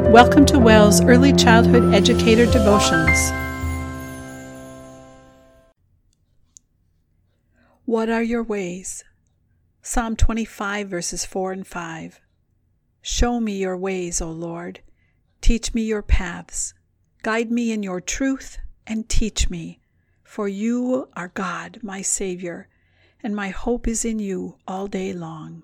Welcome to WELL's Early Childhood Educator Devotions. What are your ways? Psalm 25, verses 4 and 5. Show me your ways, O Lord. Teach me your paths. Guide me in your truth and teach me. For you are God, my Savior, and my hope is in you all day long.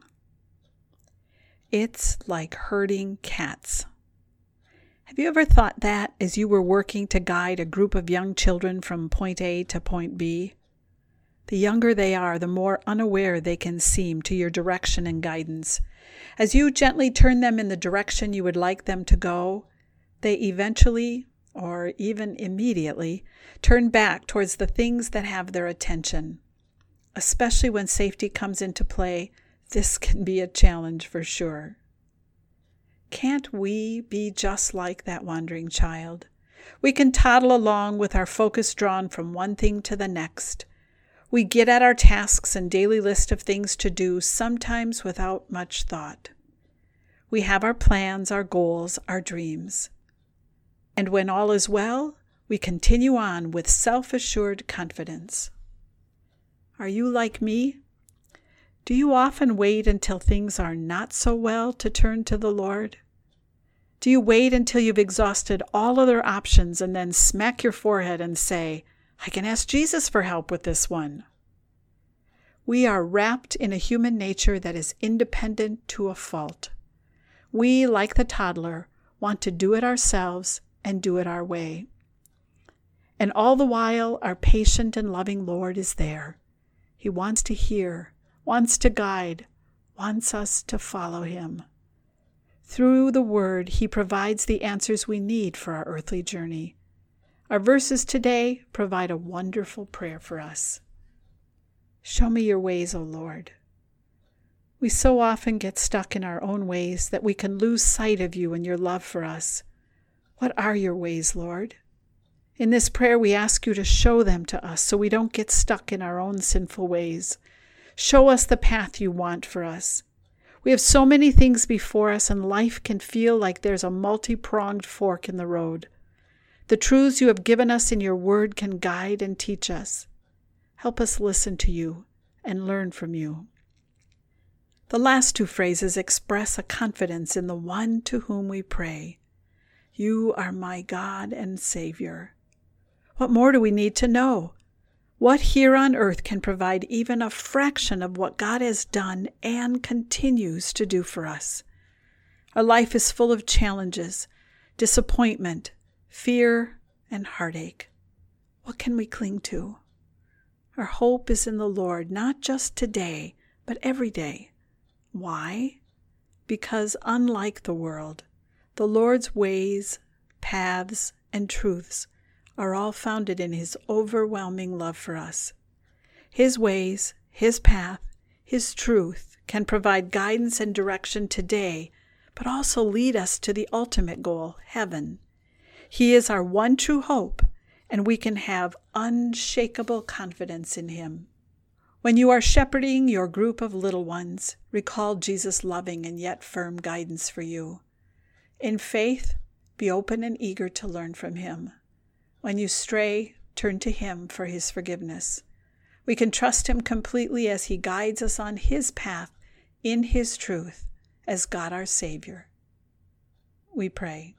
It's like herding cats. Have you ever thought that as you were working to guide a group of young children from point A to point B? The younger they are, the more unaware they can seem to your direction and guidance. As you gently turn them in the direction you would like them to go, they eventually, or even immediately, turn back towards the things that have their attention. Especially when safety comes into play, this can be a challenge for sure. Can't we be just like that wandering child? We can toddle along with our focus drawn from one thing to the next. We get at our tasks and daily list of things to do, sometimes without much thought. We have our plans, our goals, our dreams. And when all is well, we continue on with self-assured confidence. Are you like me? Do you often wait until things are not so well to turn to the Lord? Do you wait until you've exhausted all other options and then smack your forehead and say, I can ask Jesus for help with this one? We are wrapped in a human nature that is independent to a fault. We, like the toddler, want to do it ourselves and do it our way. And all the while, our patient and loving Lord is there. He wants to hear, wants to guide, wants us to follow him. Through the Word, he provides the answers we need for our earthly journey. Our verses today provide a wonderful prayer for us. Show me your ways, O Lord. We so often get stuck in our own ways that we can lose sight of you and your love for us. What are your ways, Lord? In this prayer, we ask you to show them to us so we don't get stuck in our own sinful ways. Show us the path you want for us. We have so many things before us, and life can feel like there's a multi-pronged fork in the road. The truths you have given us in your word can guide and teach us. Help us listen to you and learn from you. The last two phrases express a confidence in the one to whom we pray. You are my God and Savior. What more do we need to know? What here on earth can provide even a fraction of what God has done and continues to do for us? Our life is full of challenges, disappointment, fear, and heartache. What can we cling to? Our hope is in the Lord, not just today, but every day. Why? Because unlike the world, the Lord's ways, paths, and truths are all founded in his overwhelming love for us. His ways, his path, his truth can provide guidance and direction today, but also lead us to the ultimate goal, heaven. He is our one true hope, and we can have unshakable confidence in him. When you are shepherding your group of little ones, recall Jesus' loving and yet firm guidance for you. In faith, be open and eager to learn from him. When you stray, turn to him for his forgiveness. We can trust him completely as he guides us on his path in his truth as God our Savior. We pray.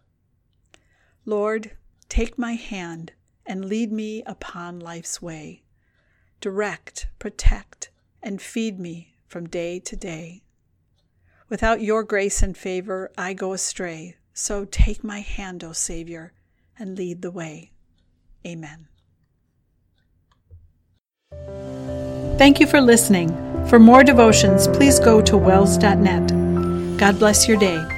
Lord, take my hand and lead me upon life's way. Direct, protect, and feed me from day to day. Without your grace and favor, I go astray, so take my hand, O Savior, and lead the way. Amen. Thank you for listening. For more devotions, please go to wells.net. God bless your day.